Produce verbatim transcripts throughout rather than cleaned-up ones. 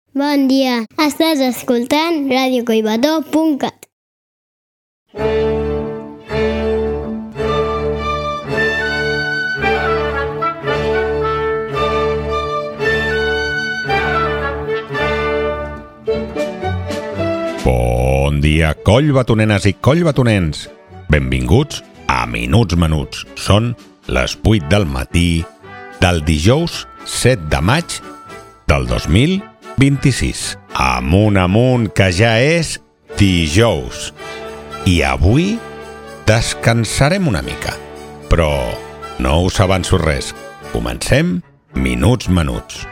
Bon dia, estàs escoltant ràdio collbató punt cat. Bon dia, collbatonenes i collbatonens. Benvinguts a Minuts Menuts. Són les vuit del matí del dijous set de maig del dos mil vint-i-sis. Amunt, amunt, que ja és dijous. I avui descansarem una mica. Però no us avanço res. Comencem Minuts Menuts.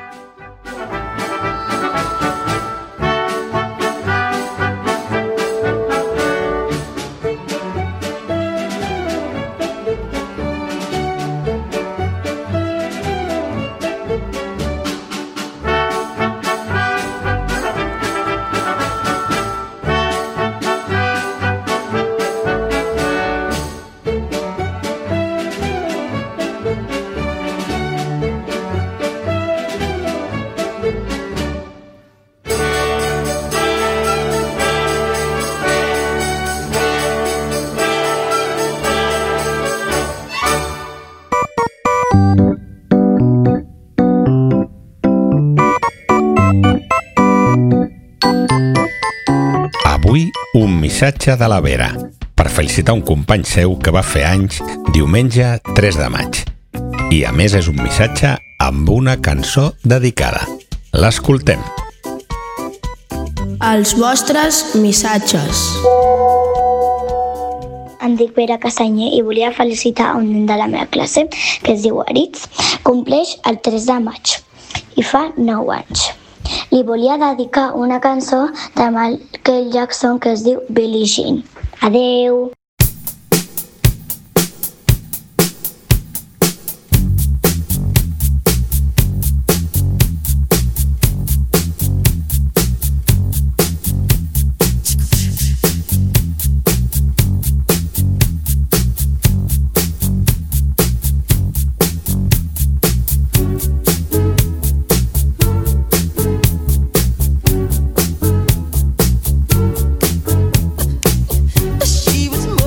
Avui un missatge de la Vera per felicitar un company seu que va fer anys diumenge tres de maig. I a més és un missatge amb una cançó dedicada. L'escoltem. Els vostres missatges. Em dic Vera Casanyer i volia felicitar un nen de la meva classe que es diu Aritz. Compleix el tres de maig i fa nou anys. Li volia dedicar una cançó de Michael Jackson que es diu Billie Jean. Adeu! She was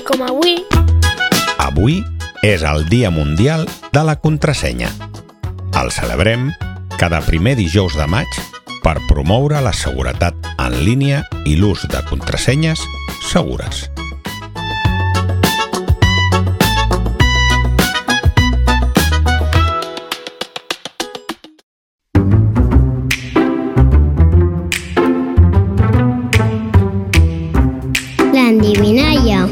com avui. Avui és el Dia Mundial de la Contrasenya. El celebrem cada primer dijous de maig per promoure la seguretat en línia i l'ús de contrasenyes segures. L'endivinalla.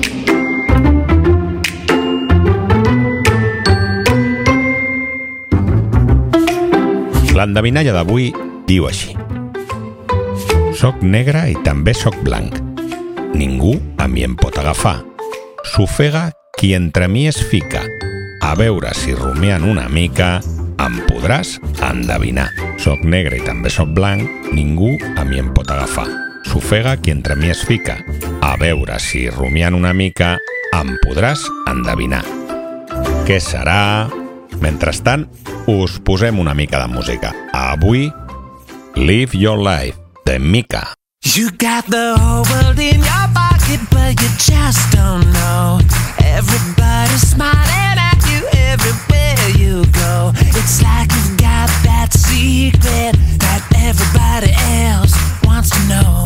L'endevinalla d'avui diu així. Soc negre i també soc blanc. Ningú a mi em pot agafar. S'ofega qui entre mi es fica. A veure si rumiant una mica em podràs endevinar. Soc negre i també soc blanc. Ningú a mi em pot agafar. S'ofega qui entre mi es fica. A veure si rumiant una mica em podràs endevinar. Què serà? Mentrestant, us posem una mica de música. Avui, Live Your Life, de Mika. You got the whole world in your pocket, but you just don't know. Everybody's smiling at you everywhere you go. It's like you've got that secret that everybody else wants to know.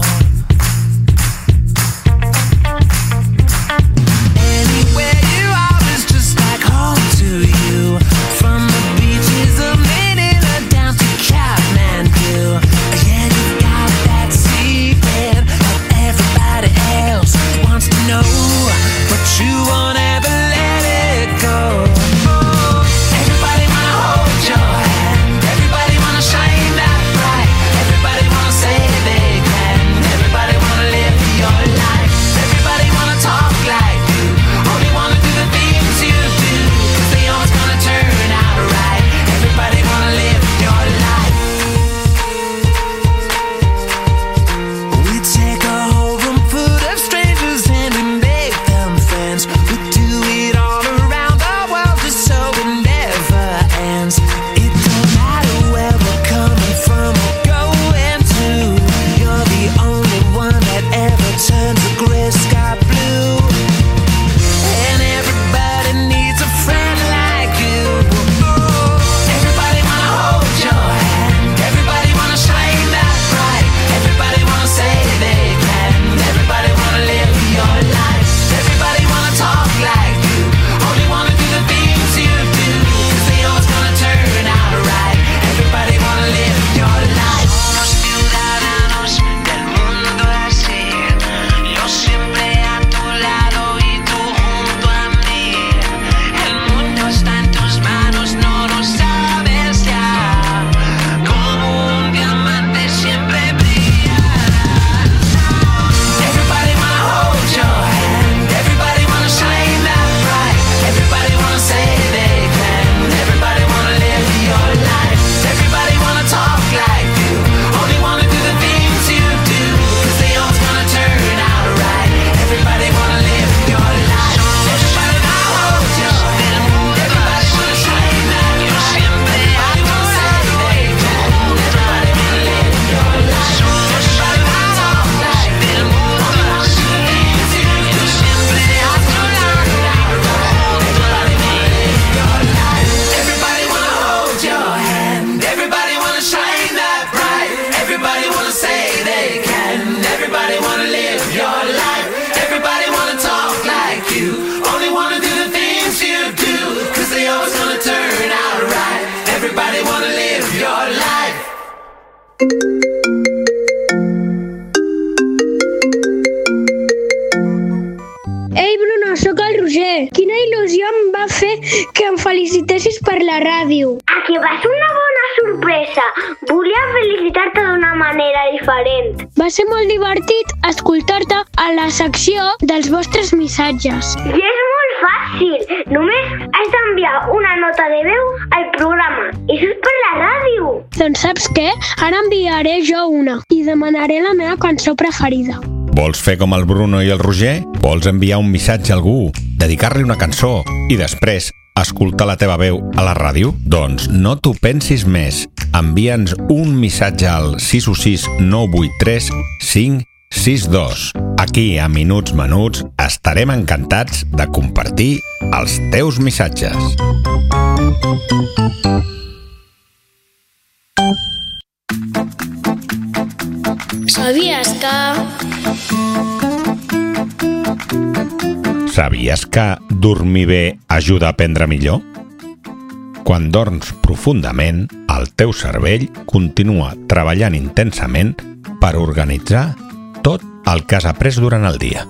Anywhere you are is just like home to you. From the beaches of Manila down to Kathmandu. Yeah, you've got that secret that everybody else wants to know, but you won't ever let it go. Everybody wanna hold your hand. Everybody wanna shine that bright. Everybody wanna say they can. Everybody wanna live your life. Everybody wanna talk like you. Only wanna do the things you do, 'cause they always gonna turn out right. Everybody wanna live your life. We take a whole room full of strangers and we make them friends. We do it all around the world just so it never ends. It don't matter where we're coming from or going to. You're the only one that ever turns the gray sky blue. And everybody needs a friend like you. Everybody wanna hold your hand. Everybody wanna shine that bright. Everybody wanna say they can. Everybody wanna live your life. Everybody wanna talk like you. Only wanna do the things you do, 'cause they always gonna turn out right. Everybody wanna live your life. Los ciudadanos del mundo así. Yo siempre a tu lado y tú junto a mí. El mundo está en tus manos, no lo sabes ya. Como un diamante siempre brillarás. Everybody wanna hold your hand. Everybody wanna shine that bright. Everybody wanna say they can. Everybody wanna live your life. Everybody wanna talk like you. Only wanna do the things you do, 'cause they always gonna turn out right. Everybody wanna live your life. Everybody wanna hold your hand. Everybody wanna shine that bright. Everybody wanna say they can. Everybody wanna live your life. Everybody wanna talk like you. Only wanna do the things you do. Siempre a tu lado. Everybody wanna live your life. Everybody wanna hold your hand. Everybody wanna shine that bright. Everybody wanna say they can. Everybody wanna live your life. Everybody wanna talk like you. Only wanna do the things you do, 'cause they always gonna turn out right. Everybody wanna live your life. Ei, Bruno, sóc el Roger. Quina il·lusió em va fer que em felicitessis per la ràdio. A que va ser una bona sorpresa. Volia felicitar-te d'una manera diferent. Va ser molt divertit escoltar-te a la secció dels vostres missatges. I és molt fàcil. Només has d'enviar una nota de veu al programa. I això és per la ràdio. Doncs saps què? Ara enviaré jo una i demanaré la meva cançó preferida. Vols fer com el Bruno i el Roger? Vols enviar un missatge a algú, dedicar-li una cançó i després escoltar la teva veu a la ràdio? Doncs no t'ho pensis més. Envia'ns un missatge al sis u sis nou vuit tres cinc sis dos. Aquí, a Minuts Menuts, estarem encantats de compartir els teus missatges. Sabies que... Sabies que dormir bé ajuda a aprendre millor? Quan dorms profundament, el teu cervell continua treballant intensament per organitzar tot el que has après durant el dia.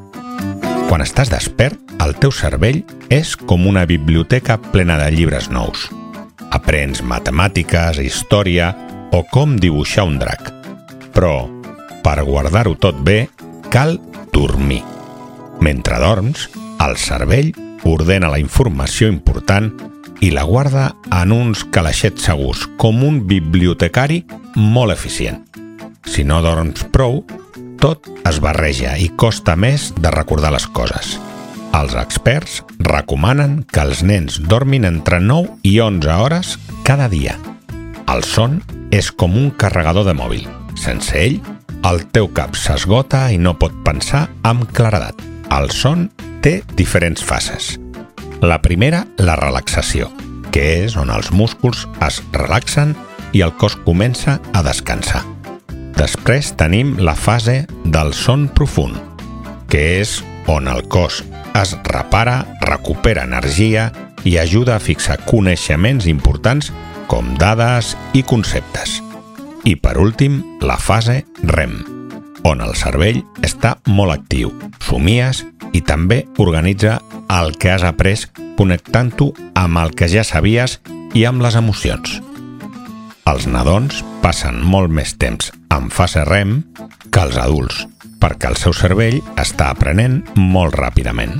Quan estàs despert, el teu cervell és com una biblioteca plena de llibres nous. Aprens matemàtiques, història o com dibuixar un drac. Però, per guardar-ho tot bé, cal dormir. Mentre dorms, el cervell ordena la informació important i la guarda en uns calaixets segurs, com un bibliotecari molt eficient. Si no dorms prou, tot es barreja i costa més de recordar les coses. Els experts recomanen que els nens dormin entre nou i onze hores cada dia. El son és com un carregador de mòbil. Sense ell, el teu cap s'esgota i no pot pensar amb claredat. El son té diferents fases. La primera, la relaxació, que és on els músculs es relaxen i el cos comença a descansar. Després tenim la fase del son profund, que és on el cos es repara, recupera energia i ajuda a fixar coneixements importants com dades i conceptes. I per últim, la fase REM, on el cervell està molt actiu, somies i també organitza el que has après connectant-ho amb el que ja sabies i amb les emocions. Els nadons passen molt més temps en fase REM que els adults, perquè el seu cervell està aprenent molt ràpidament.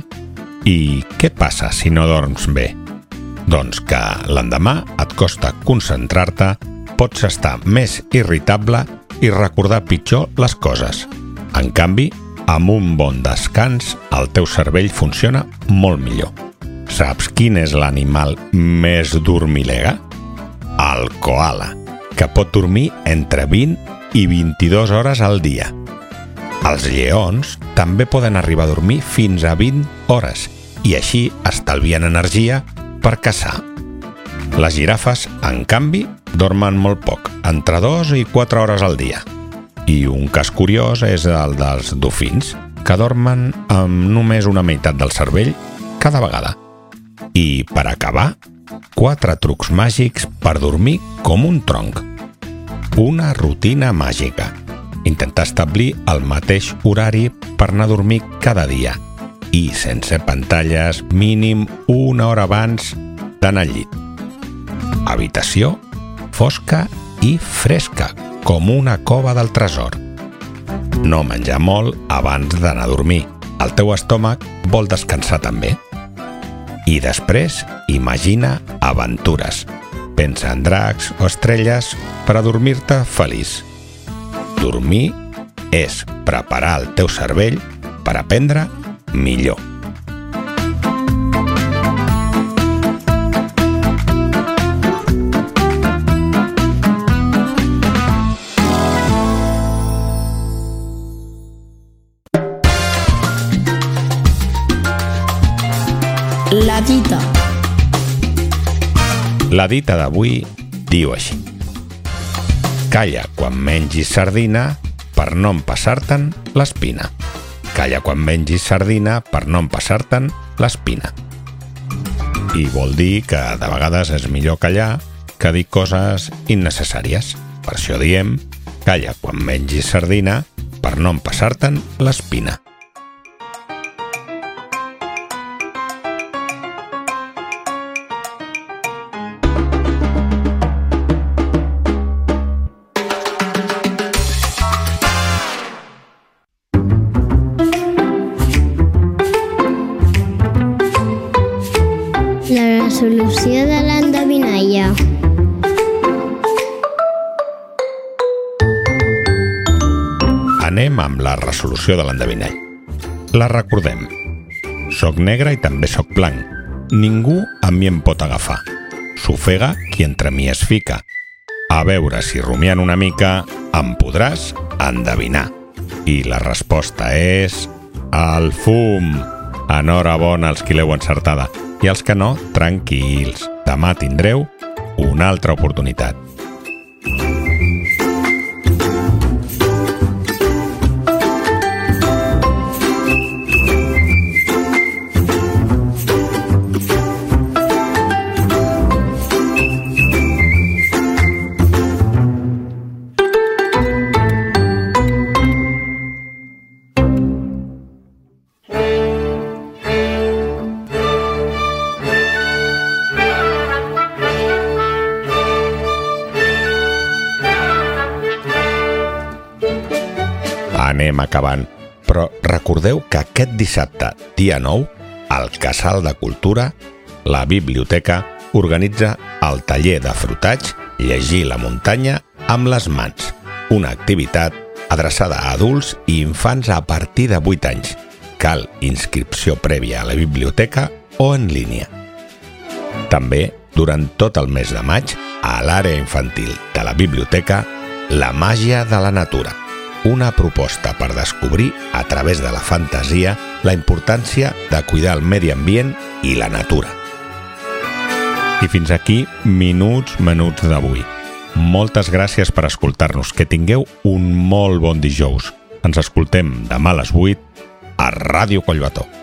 I què passa si no dorms bé? Doncs que l'endemà et costa concentrar-te, pots estar més irritable i recordar pitjor les coses. En canvi, amb un bon descans, el teu cervell funciona molt millor. Saps quin és l'animal més dormilega? El koala, que pot dormir entre vint i vint-i-dues hores al dia. Els lleons també poden arribar a dormir fins a vint hores i així estalvien energia per caçar. Les girafes, en canvi, dormen molt poc, entre dos i quatre hores al dia. I un cas curiós és el dels dofins, que dormen amb només una meitat del cervell cada vegada. I, per acabar, quatre trucs màgics per dormir com un tronc. Una rutina màgica. Intentar establir el mateix horari per anar a dormir cada dia. I, sense pantalles, mínim una hora abans d'anar al llit. Habitació fosca i fresca, com una cova del tresor. No menjar molt abans d'anar a dormir. El teu estómac vol descansar també. I després, imagina aventures. Pensa en dracs o estrelles per a dormir-te feliç. Dormir és preparar el teu cervell per aprendre millor. La dita. La dita d'avui diu així: calla quan mengis sardina per no empassar-te'n l'espina. Calla quan mengis sardina per no empassar-te'n l'espina. I vol dir que de vegades és millor callar que dir coses innecessàries. Per això diem calla quan mengis sardina per no empassar-te'n l'espina. La resolució de l'endevinalla. Anem amb la resolució de l'endevinall. La recordem. Soc negre i també soc blanc. Ningú a mi em pot agafar. S'ofega qui entre mi es fica. A veure si rumiant una mica em podràs endevinar. I la resposta és... el fum! Enhorabona als qui l'heu encertada. I els que no, tranquils. Demà tindreu una altra oportunitat. Anem acabant, però recordeu que aquest dissabte, dia nou, al Casal de Cultura, la Biblioteca organitza el taller de frotaig Llegir la muntanya amb les mans, una activitat adreçada a adults i infants a partir de vuit anys. Cal inscripció prèvia a la biblioteca o en línia. També, durant tot el mes de maig, a l'àrea infantil de la biblioteca, La màgia de la natura, una proposta per descobrir, a través de la fantasia, la importància de cuidar el medi ambient i la natura. I fins aquí Minuts Menuts d'avui. Moltes gràcies per escoltar-nos. Que tingueu un molt bon dijous. Ens escoltem demà a les vuit a Ràdio Collbató.